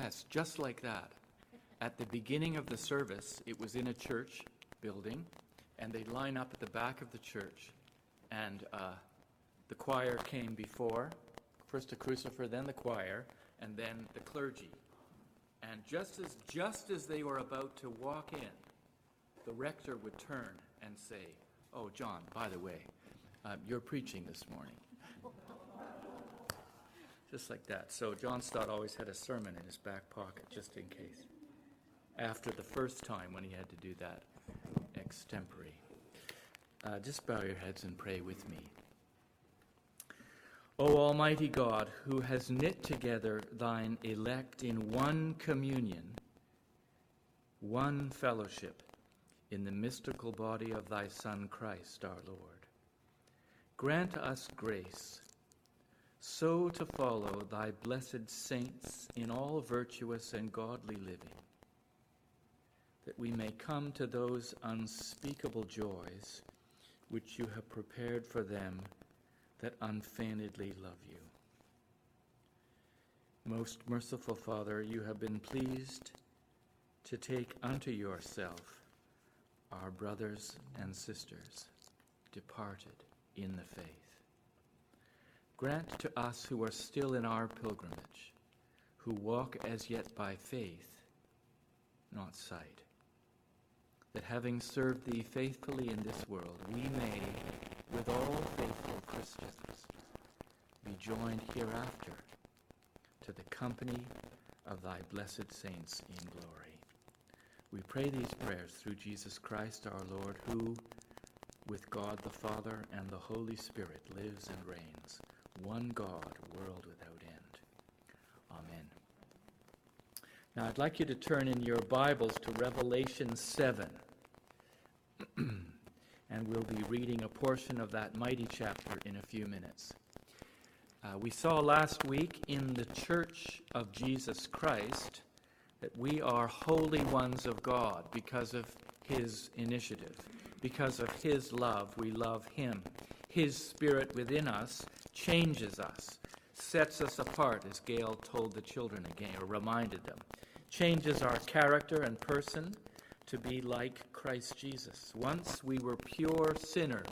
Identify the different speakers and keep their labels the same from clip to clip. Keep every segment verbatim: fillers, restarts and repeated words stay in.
Speaker 1: Yes, just like that. At the beginning of the service, it was in a church building, and they'd line up at the back of the church, and uh, the choir came before, first the crucifer, then the choir, and then the clergy. And just as just as they were about to walk in, the rector would turn and say, "Oh, John, by the way, uh, you're preaching this morning." Just like that. So John Stott always had a sermon in his back pocket, just in case. After the first time when he had to do that extempore. Uh, just bow your heads and pray with me. O Almighty God, who has knit together thine elect in one communion, one fellowship, in the mystical body of thy Son Christ our Lord, grant us grace so to follow thy blessed saints in all virtuous and godly living, that we may come to those unspeakable joys which you have prepared for them that unfeignedly love you. Most merciful Father, you have been pleased to take unto yourself our brothers and sisters departed in the faith. Grant to us who are still in our pilgrimage, who walk as yet by faith, not sight, that having served thee faithfully in this world, we may, with all faithful Christians, be joined hereafter to the company of thy blessed saints in glory. We pray these prayers through Jesus Christ our Lord, who, with God the Father and the Holy Spirit, lives and reigns, one God, world without end. Amen. Now I'd like you to turn in your Bibles to Revelation seven. And we'll be reading a portion of that mighty chapter in a few minutes. Uh, we saw last week in the Church of Jesus Christ that we are holy ones of God because of his initiative. Because of his love, we love him. His Spirit within us changes us, sets us apart, as Gail told the children again, or reminded them, changes our character and person to be like Christ Jesus. Once we were pure sinners.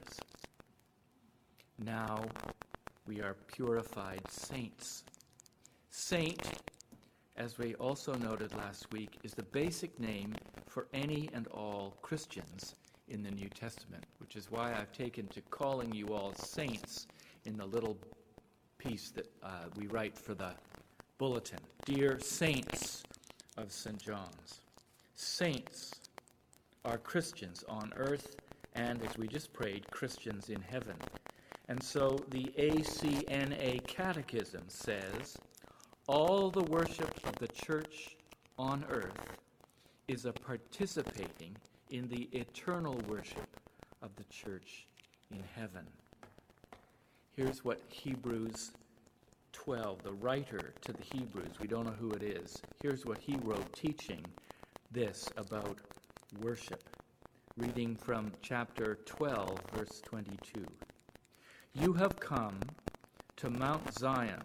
Speaker 1: Now we are purified saints. Saint, as we also noted last week, is the basic name for any and all Christians in the New Testament, which is why I've taken to calling you all saints in the little piece that uh, we write for the bulletin. Dear saints of Saint John's. Saints are Christians on earth and, as we just prayed, Christians in heaven. And so the A C N A Catechism says, all the worship of the church on earth is a participating in the eternal worship of the church in heaven. Here's what Hebrews twelve, the writer to the Hebrews, we don't know who it is, here's what he wrote teaching this about worship. Reading from chapter twelve, verse twenty-two. You have come to Mount Zion,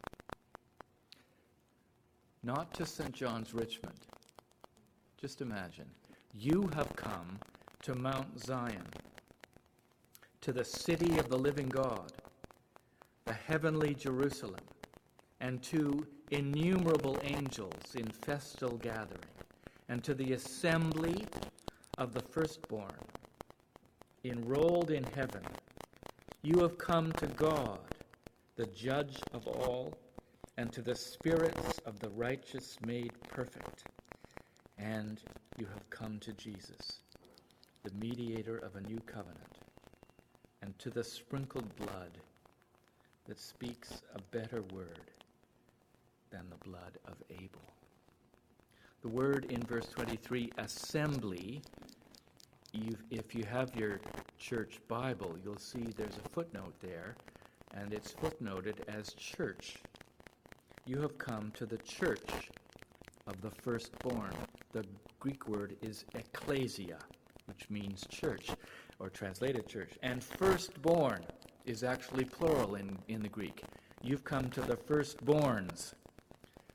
Speaker 1: not to Saint John's Richmond. Just imagine. You have come to Mount Zion, to the city of the living God, the heavenly Jerusalem, and to innumerable angels in festal gathering, and to the assembly of the firstborn, enrolled in heaven. You have come to God, the judge of all, and to the spirits of the righteous made perfect. And you have come to Jesus, the mediator of a new covenant, and to the sprinkled blood that speaks a better word than the blood of Abel. The word in verse twenty-three, assembly, you've, if you have your church Bible, you'll see there's a footnote there, and it's footnoted as church. You have come to the church of the firstborn. The Greek word is ekklesia, which means church, or translated church. And firstborn is actually plural in, in the Greek. You've come to the firstborns.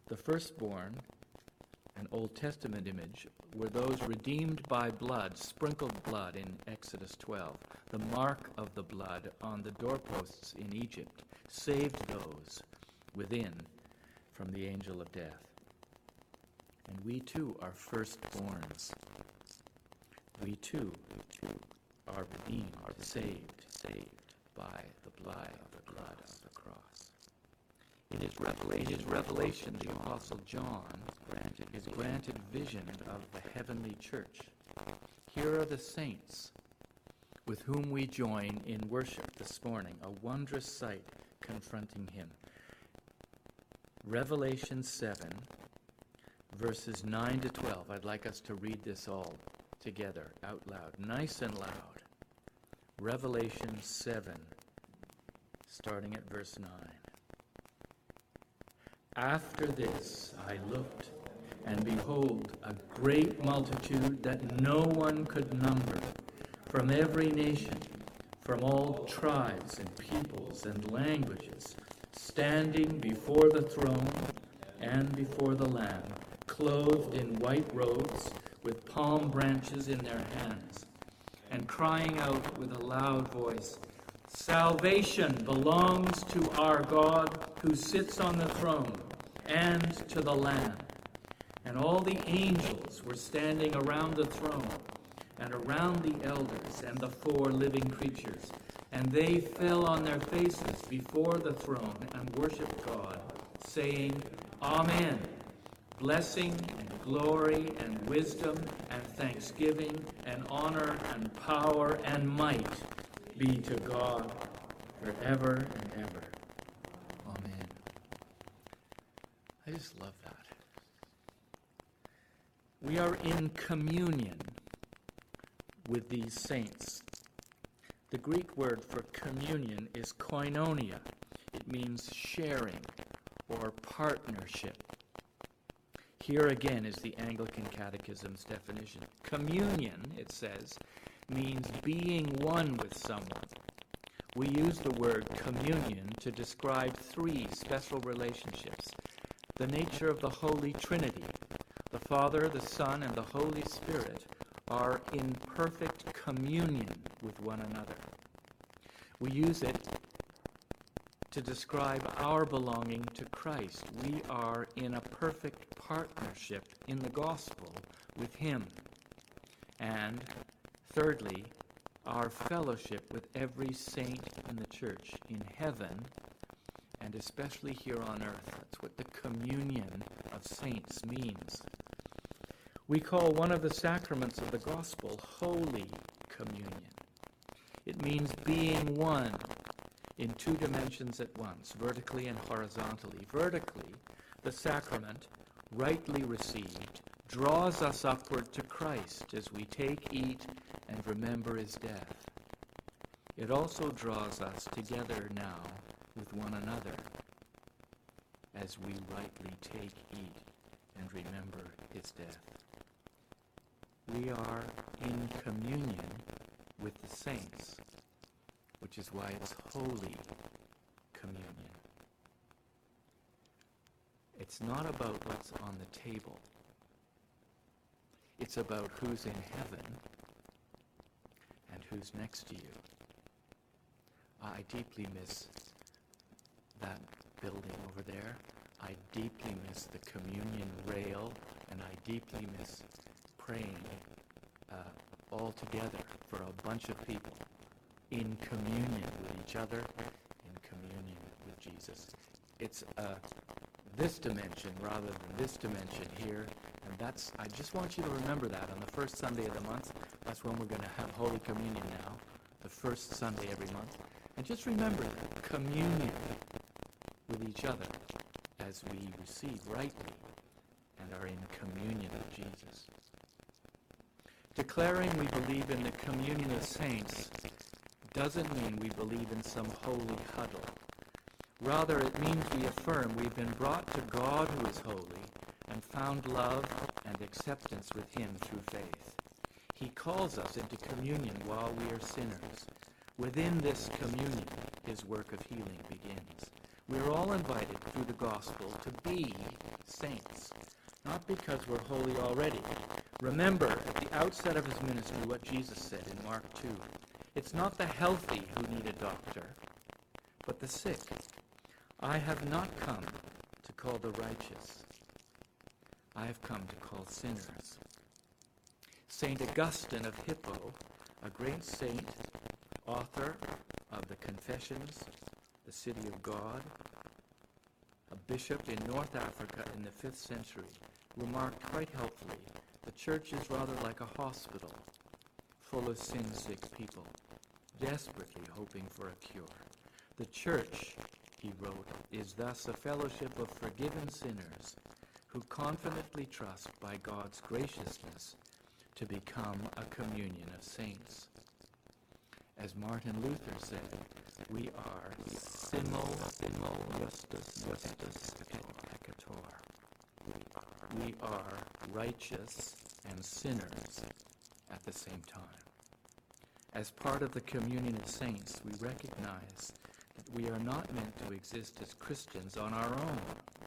Speaker 1: The firstborn, an Old Testament image, were those redeemed by blood, sprinkled blood in Exodus twelve. The mark of the blood on the doorposts in Egypt saved those within from the angel of death. And we too are firstborns. We too are redeemed, are saved, saved by the blood of the blood of the cross. In his revelation, in his revelation the Apostle John granted, is granted vision of the heavenly church. Here are the saints with whom we join in worship this morning, a wondrous sight confronting him. Revelation seven, verses nine to twelve. I'd like us to read this all together, out loud, nice and loud. Revelation seven, starting at verse nine. After this I looked, and behold, a great multitude that no one could number, from every nation, from all tribes and peoples and languages, standing before the throne and before the Lamb, clothed in white robes, with palm branches in their hands, and crying out with a loud voice, "Salvation belongs to our God who sits on the throne and to the Lamb." And all the angels were standing around the throne and around the elders and the four living creatures. And they fell on their faces before the throne and worshiped God, saying, "Amen. Blessing and glory and wisdom and thanksgiving and honor and power and might be to God forever and ever. Amen." I just love that. We are in communion with these saints. The Greek word for communion is koinonia. It means sharing or partnership. Here again is the Anglican Catechism's definition. Communion, it says, means being one with someone. We use the word communion to describe three special relationships. The nature of the Holy Trinity, the Father, the Son, and the Holy Spirit, are in perfect communion with one another. We use it to describe our belonging to Christ. We are in a perfect partnership in the gospel with Him. And thirdly, our fellowship with every saint in the church in heaven, and especially here on earth. That's what the communion of saints means. We call one of the sacraments of the gospel Holy Communion. It means being one in two dimensions at once, vertically and horizontally. Vertically, the sacrament, rightly received, draws us upward to Christ as we take, eat, and remember His death. It also draws us together now with one another as we rightly take, eat, and remember His death. We are in communion with the saints, which is why it's Holy Communion. It's not about what's on the table. It's about who's in heaven and who's next to you. I deeply miss that building over there. I deeply miss the communion rail, and I deeply miss praying uh, all together for a bunch of people in communion with each other, in communion with Jesus. It's uh, this dimension rather than this dimension here, and that's, I just want you to remember that on the first Sunday of the month. That's when we're going to have Holy Communion now, the first Sunday every month. And just remember that, communion with each other as we receive rightly and are in communion with Jesus. Declaring we believe in the communion of saints doesn't mean we believe in some holy huddle. Rather, it means we affirm we've been brought to God who is holy and found love and acceptance with Him through faith. He calls us into communion while we are sinners. Within this communion, His work of healing begins. We're all invited through the gospel to be saints, not because we're holy already. Remember at the outset of his ministry what Jesus said in Mark two. It's not the healthy who need a doctor, but the sick. I have not come to call the righteous. I have come to call sinners. Saint Augustine of Hippo, a great saint, author of the Confessions, the City of God, a bishop in North Africa in the fifth century, remarked quite helpfully, the church is rather like a hospital, full of sin-sick people, desperately hoping for a cure. The church, he wrote, is thus a fellowship of forgiven sinners who confidently trust by God's graciousness to become a communion of saints. As Martin Luther said, we are simul, simul, justus, justus, peccator. We are righteous and sinners at the same time. As part of the communion of saints, we recognize that we are not meant to exist as Christians on our own.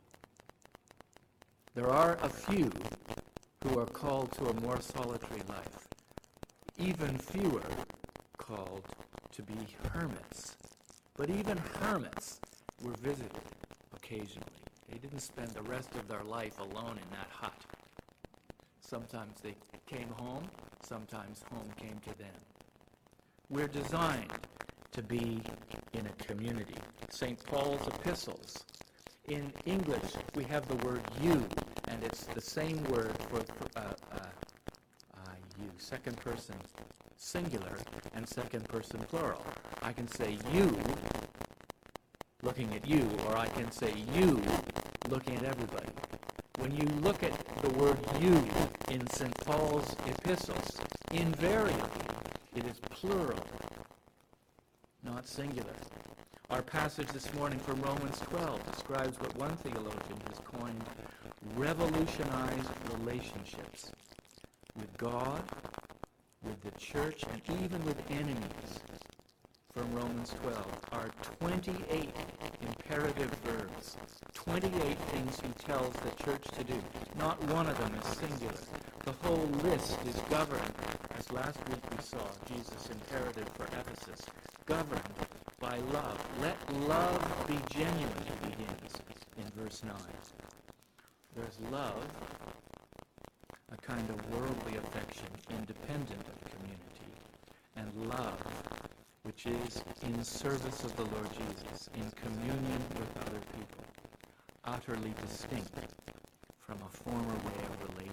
Speaker 1: There are a few who are called to a more solitary life, even fewer called to be hermits. But even hermits were visited occasionally. They didn't spend the rest of their life alone in that hut. Sometimes they came home, sometimes home came to them. We're designed to be in a community. Saint Paul's epistles. In English, we have the word you, and it's the same word for uh, uh, uh, you, second person singular and second person plural. I can say you, looking at you, or I can say you, looking at everybody. When you look at the word you in Saint Paul's epistles, invariably it is plural, not singular. Our passage this morning from Romans twelve describes what one theologian has coined revolutionized relationships with God, with the church, and even with enemies. From Romans twelve are twenty-eight imperative verbs, twenty-eight things he tells the church to do. Not one of them is singular. The whole list is governed, as last week we saw Jesus' imperative for Ephesus, governed by love. Let love be genuine, he begins in verse nine. There's love, a kind of worldly affection independent of community, and love, which is in service of the Lord Jesus, in communion with other people, utterly distinct from a former way of relating.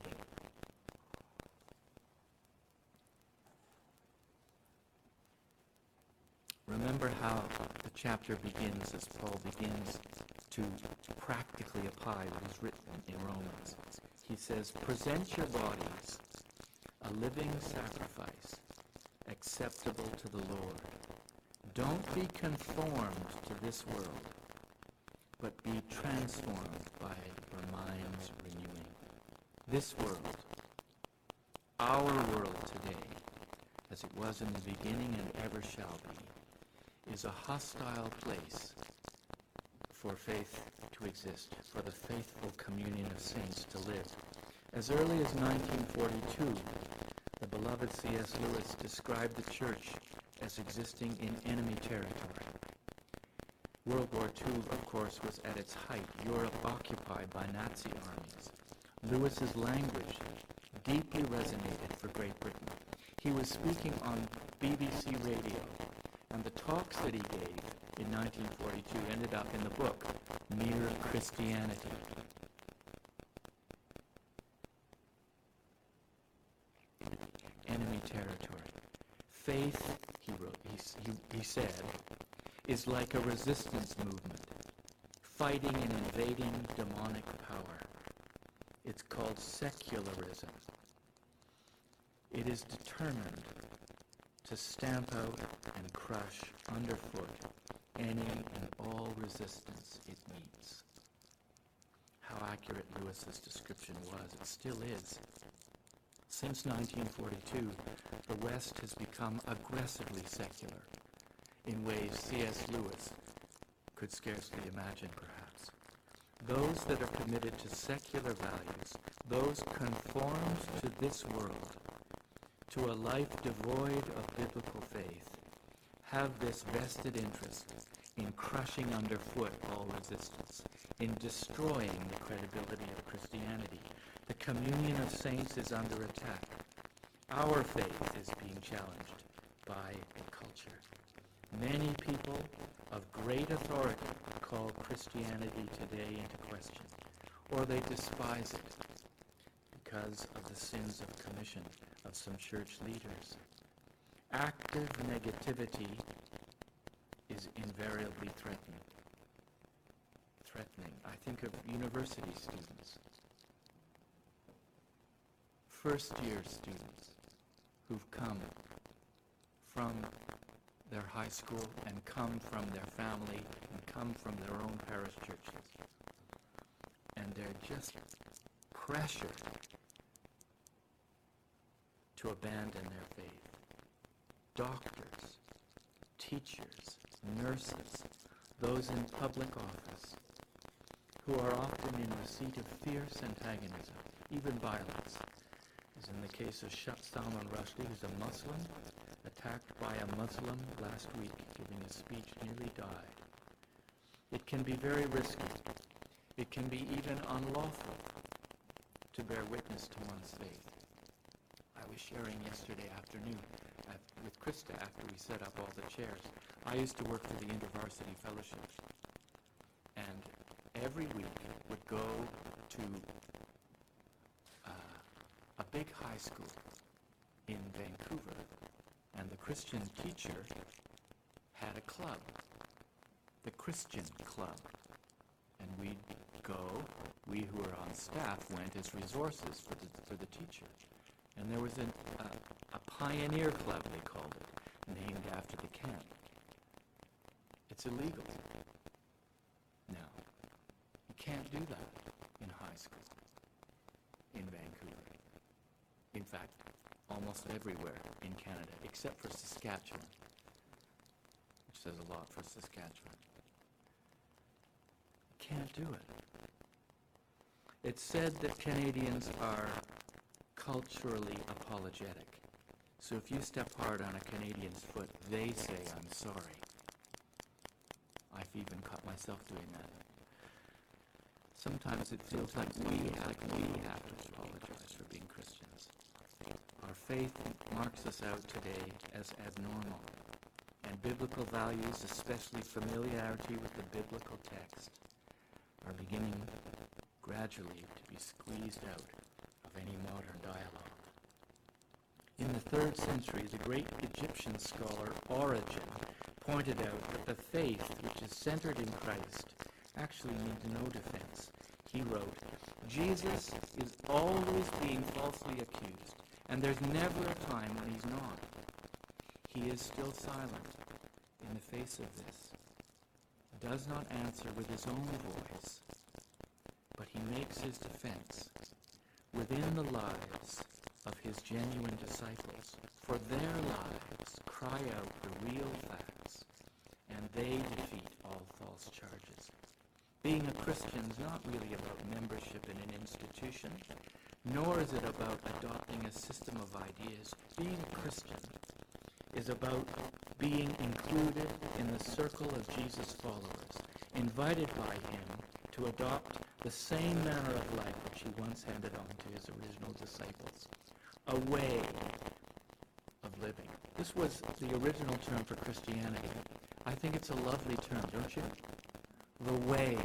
Speaker 1: Remember how the chapter begins as Paul begins to practically apply what is written in Romans. He says, present your bodies a living sacrifice, acceptable to the Lord. Don't be conformed to this world, but be transformed by your mind's renewing. This world, our world today, as it was in the beginning and ever shall be, is a hostile place for faith to exist, for the faithful communion of saints to live. As early as nineteen forty-two, the beloved C S Lewis described the church as existing in enemy territory. World War Two, of course, was at its height, Europe occupied by Nazi armies. Lewis's language deeply resonated for Great Britain. He was speaking on B B C radio, and the talks that he gave in nineteen forty-two ended up in the book, Mere Christianity. Enemy territory. Faith, he wrote, he, he, he said, is like a resistance movement, fighting and invading demonic power. It's called secularism. It is determined to stamp out and crush underfoot any and all resistance it meets. How accurate Lewis's description was, it still is. Since nineteen forty-two, the West has become aggressively secular in ways C S Lewis could could scarcely imagine, perhaps. Those that are committed to secular values, those conformed to this world, to a life devoid of biblical faith, have this vested interest in crushing underfoot all resistance, in destroying the credibility of Christianity. The communion of saints is under attack. Our faith is being challenged by a culture. Many people of great authority call Christianity today into question, or they despise it because of the sins of commission of some church leaders. Active negativity is invariably threatening. Threatening. I think of university students, first-year students who've come from their high school and come from their family and come from their own parish churches. And they're just pressured to abandon their faith. Doctors, teachers, nurses, those in public office, who are often in the seat of fierce antagonism, even violence, as in the case of Salman Rushdie, who's a Muslim, attacked by a Muslim last week, giving a speech, nearly died. It can be very risky. It can be even unlawful to bear witness to one's faith. I was sharing yesterday afternoon at, with Krista after we set up all the chairs. I used to work for the InterVarsity Fellowships, and every week would go to uh, a big high school in Vancouver, and the Christian teacher had a club, the Christian Club, and we'd go, we who were on staff went as resources for the, for the teacher. And there was an, uh, a pioneer club, they called it, named after the camp. It's illegal. Now, you can't do that in high school in Vancouver. In fact, almost everywhere in Canada, except for Saskatchewan, which says a lot for Saskatchewan. Can't do it. It's said that Canadians are culturally apologetic. So if you step hard on a Canadian's foot, they say, "I'm sorry." I've even caught myself doing that. Sometimes it feels like we have, we have to apologize for being Christians. Our faith marks us out today as, as normal. And biblical values, especially familiarity with the biblical text, are beginning gradually to be squeezed out of any modern dialogue. In the third century, the great Egyptian scholar Origen pointed out that the faith which is centered in Christ actually needs no defense. He wrote, "Jesus is always being falsely accused, and there's never a time when he's not. He is still silent in the face of this, does not answer with his own voice, but he makes his defense within the lives of his genuine disciples, for their lives cry out the real facts, and they defeat all false charges." Being a Christian is not really about membership in an institution, nor is it about adopting a system of ideas. Being a Christian is about being included in the circle of Jesus' followers, invited by him to adopt the same manner of life which he once handed on to his original disciples. A way of living. This was the original term for Christianity. I think it's a lovely term, don't you? The way.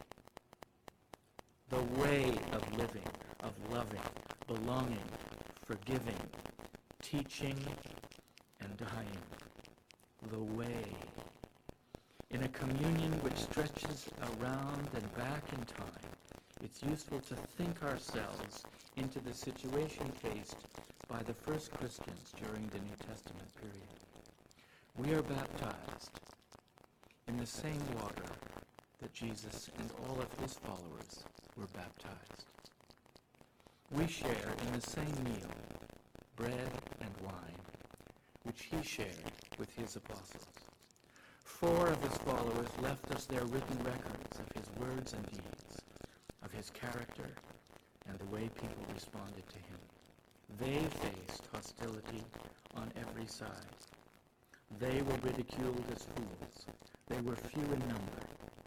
Speaker 1: The way of living, of loving, belonging, forgiving, teaching, and dying. The way. In a communion which stretches around and back in time, it's useful to think ourselves into the situation faced by the first Christians during the New Testament period. We are baptized in the same water that Jesus and all of his followers were baptized. We share in the same meal, bread and wine, which he shared with his apostles. Four of his followers left us their written records of his words and deeds, of his character, and the way people responded to him. They faced hostility on every side. They were ridiculed as fools. They were few in number.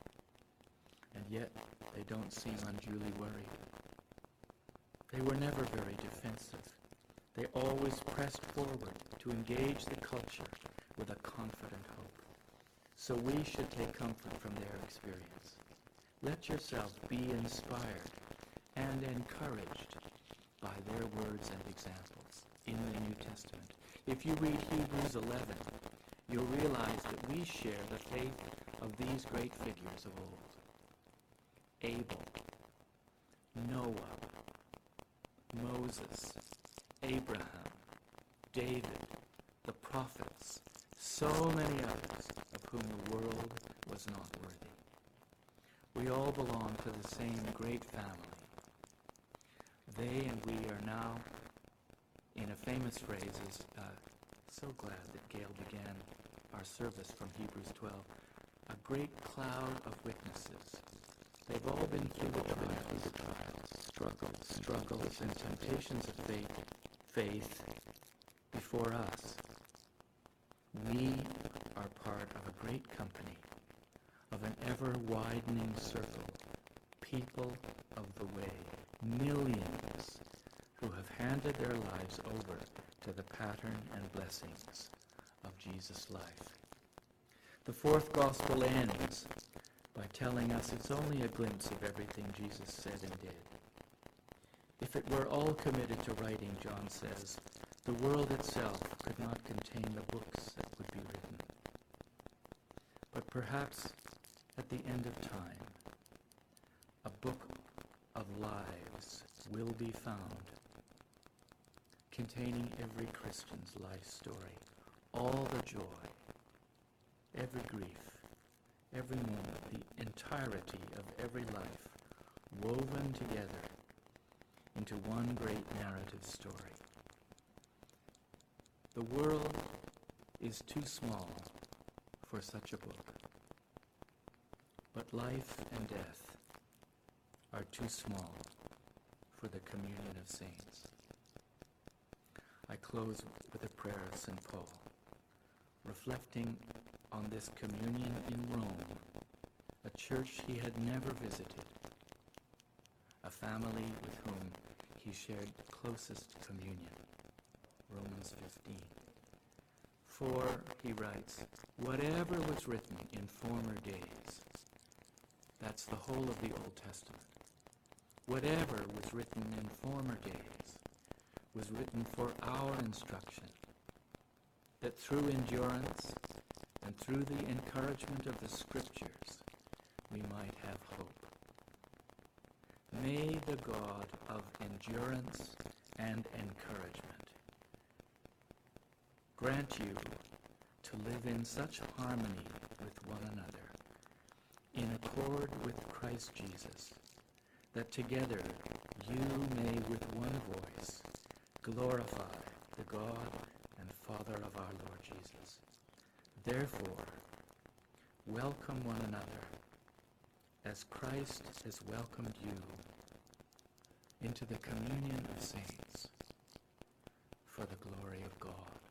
Speaker 1: And yet, they don't seem unduly worried. They were never very defensive. They always pressed forward to engage the culture with a confident hope. So we should take comfort from their experience. Let yourself be inspired and encouraged by their words and examples in the New Testament. If you read Hebrews eleven, you'll realize that we share the faith of these great figures of old. Abel, Noah, Moses, Abraham, David, the prophets, so many others of whom the world was not worthy. We all belong to the same great family. They and we are now, in a famous phrase, is uh, so glad that Gail began our service from Hebrews twelve, a great cloud of witnesses. They've all been through the trials, the trials, struggles, struggles, and temptations of faith, faith before us. We are part of a great company, of an ever-widening circle, people of the way, millions who have handed their lives over to the pattern and blessings of Jesus' life. The fourth gospel ends by telling us it's only a glimpse of everything Jesus said and did. If it were all committed to writing, John says, the world itself could not contain the books that would be written. But perhaps at the end of time, a book of lives will be found, containing every Christian's life story, all the joy, every grief, every moment, the entirety of every life, woven together into one great narrative story. The world is too small for such a book, but life and death are too small for the communion of saints. I close with a prayer of Saint Paul, reflecting on this communion in Rome, a church he had never visited, a family with whom he shared closest communion. Romans fifteen. For, he writes, whatever was written in former days, that's the whole of the Old Testament, whatever was written in former days was written for our instruction, that through endurance and through the encouragement of the Scriptures we might have hope. May the God of endurance and encouragement grant you to live in such harmony with one another, in accord with Christ Jesus, that together you may with one voice glorify the God and Father of our Lord Jesus. Therefore, welcome one another as Christ has welcomed you into the communion of saints for the glory of God.